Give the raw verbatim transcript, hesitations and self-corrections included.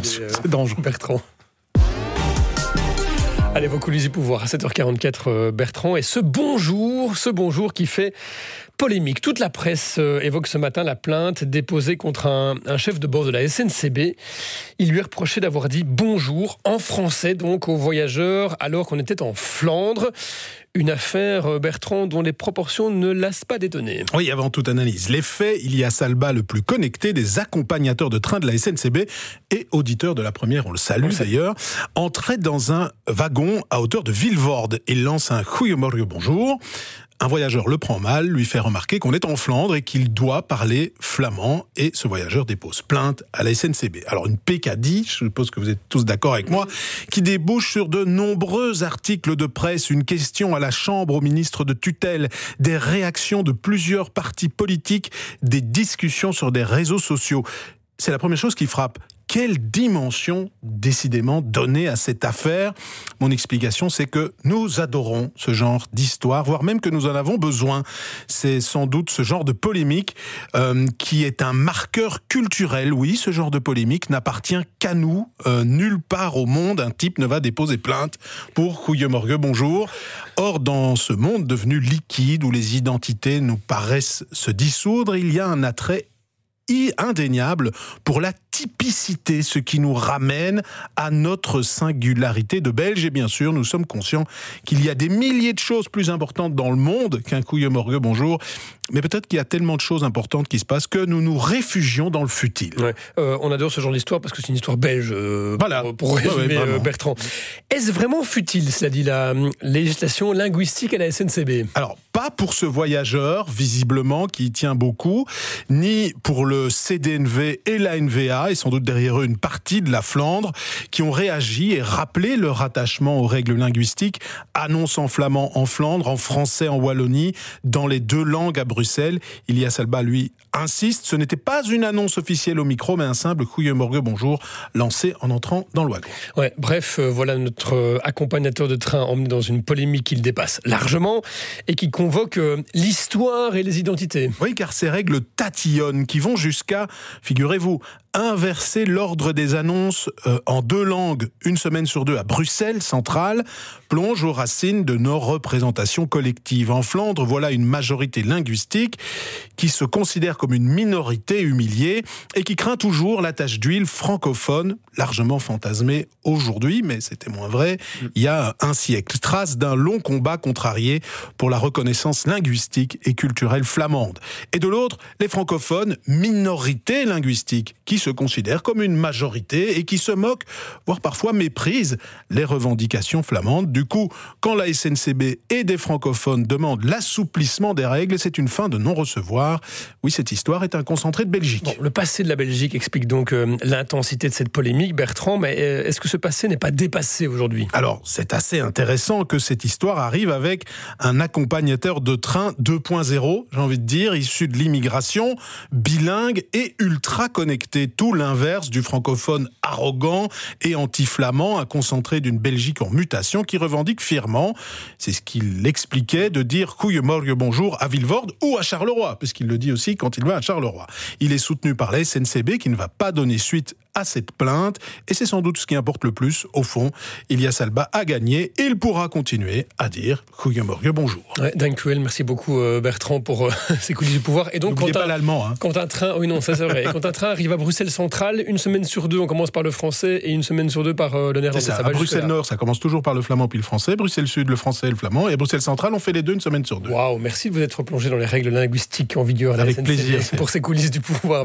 attention, euh, c'est dangereux. Bertrand. Allez, vos coulisses du pouvoir à sept heures quarante-quatre, euh, Bertrand. Et ce bonjour, ce bonjour qui fait polémique. Toute la presse euh, évoque ce matin la plainte déposée contre un, un chef de bord de la S N C B. Il lui est reproché d'avoir dit bonjour en français donc aux voyageurs alors qu'on était en Flandre. Une affaire, euh, Bertrand, dont les proportions ne lassent pas d'étonner. Oui, avant toute analyse. Les faits, Ilyas Alba, le plus connecté des accompagnateurs de train de la S N C B et auditeur de la première, on le salue oui. d'ailleurs, entrait dans un wagon à hauteur de Vilvoorde. Il lance un « Goeiemorgen, bonjour ». Un voyageur le prend mal, lui fait remarquer qu'on est en Flandre et qu'il doit parler flamand, et ce voyageur dépose plainte à la S N C B. Alors une pécadille, je suppose que vous êtes tous d'accord avec moi, qui débouche sur de nombreux articles de presse, une question à la Chambre au ministre de tutelle, des réactions de plusieurs partis politiques, des discussions sur des réseaux sociaux. C'est la première chose qui frappe. Quelle dimension, décidément, donner à cette affaire ? Mon explication, c'est que nous adorons ce genre d'histoire, voire même que nous en avons besoin. C'est sans doute ce genre de polémique euh, qui est un marqueur culturel. Oui, ce genre de polémique n'appartient qu'à nous. Euh, nulle part au monde, un type ne va déposer plainte pour « Goeiemorgen, bonjour ». Or, dans ce monde devenu liquide, où les identités nous paraissent se dissoudre, il y a un attrait indéniable pour la typicité, ce qui nous ramène à notre singularité de Belges. Et bien sûr, nous sommes conscients qu'il y a des milliers de choses plus importantes dans le monde qu'un Goeiemorgen, bonjour. Mais peut-être qu'il y a tellement de choses importantes qui se passent que nous nous réfugions dans le futile. Ouais. Euh, on adore ce genre d'histoire parce que c'est une histoire belge, euh, voilà. pour, pour résumer, ouais, ouais, Bertrand. Est-ce vraiment futile, cela dit, la législation linguistique à la S N C B ? Alors, pas pour ce voyageur, visiblement, qui y tient beaucoup, ni pour le C D N V et l'A N V A, et sans doute derrière eux une partie de la Flandre, qui ont réagi et rappelé leur attachement aux règles linguistiques, annonce en flamand en Flandre, en français en Wallonie, dans les deux langues à Bruxelles. Ilyas Alba, lui, insiste, ce n'était pas une annonce officielle au micro, mais un simple « Goeiemorgen, bonjour » lancé en entrant dans le wagon. Ouais, bref, euh, voilà notre euh, accompagnateur de train emmené dans une polémique qu'il dépasse largement et qui convoque euh, l'histoire et les identités. Oui, car ces règles tatillonnent qui vont jusqu'à, figurez-vous, inverser l'ordre des annonces euh, en deux langues, une semaine sur deux à Bruxelles, centrale, plonge aux racines de nos représentations collectives. En Flandre, voilà une majorité linguistique qui se considère comme une minorité humiliée et qui craint toujours la tache d'huile francophone, largement fantasmée aujourd'hui, mais c'était moins vrai il y a un siècle. Trace d'un long combat contrarié pour la reconnaissance linguistique et culturelle flamande. Et de l'autre, les francophones, minorité linguistique, qui se considèrent comme une majorité et qui se moquent, voire parfois méprisent les revendications flamandes. Du coup, quand la S N C B et des francophones demandent l'assouplissement des règles, c'est une fin de non-recevoir. Oui, cette histoire est un concentré de Belgique. Bon, le passé de la Belgique explique donc euh, l'intensité de cette polémique, Bertrand, mais euh, est-ce que ce passé n'est pas dépassé aujourd'hui ? Alors, c'est assez intéressant que cette histoire arrive avec un accompagnateur de train deux point zéro, j'ai envie de dire, issu de l'immigration, bilingue et ultra connecté. Tout l'inverse du francophone arrogant et anti-flamand, un concentré d'une Belgique en mutation qui revendique fièrement, c'est ce qu'il expliquait, de dire « Goeiemorgen, bonjour » à Vilvoorde ou à Charleroi, puisqu'il le dit aussi quand il va à Charleroi. Il est soutenu par la S N C B qui ne va pas donner suite à cette plainte, et c'est sans doute ce qui importe le plus, au fond. Ilyas Alba a gagné, et il pourra continuer à dire « Goeiemorgen, bonjour ». Ouais, Dankjewel, merci beaucoup Bertrand pour euh, ces coulisses du pouvoir. Et donc, n'oubliez quand pas un, l'allemand. Hein. Quand un train, oui non, ça c'est vrai. Quand un train arrive à Bruxelles Centrale, une semaine sur deux, on commence par le français, et une semaine sur deux par euh, le néerlandais. C'est ça, ça à Bruxelles Nord, ça commence toujours par le flamand puis le français, Bruxelles Sud, le français et le flamand, et à Bruxelles Centrale, on fait les deux une semaine sur deux. Waouh, merci de vous être replongé dans les règles linguistiques en vigueur à la Avec S N C B plaisir. pour ces coulisses du pouvoir.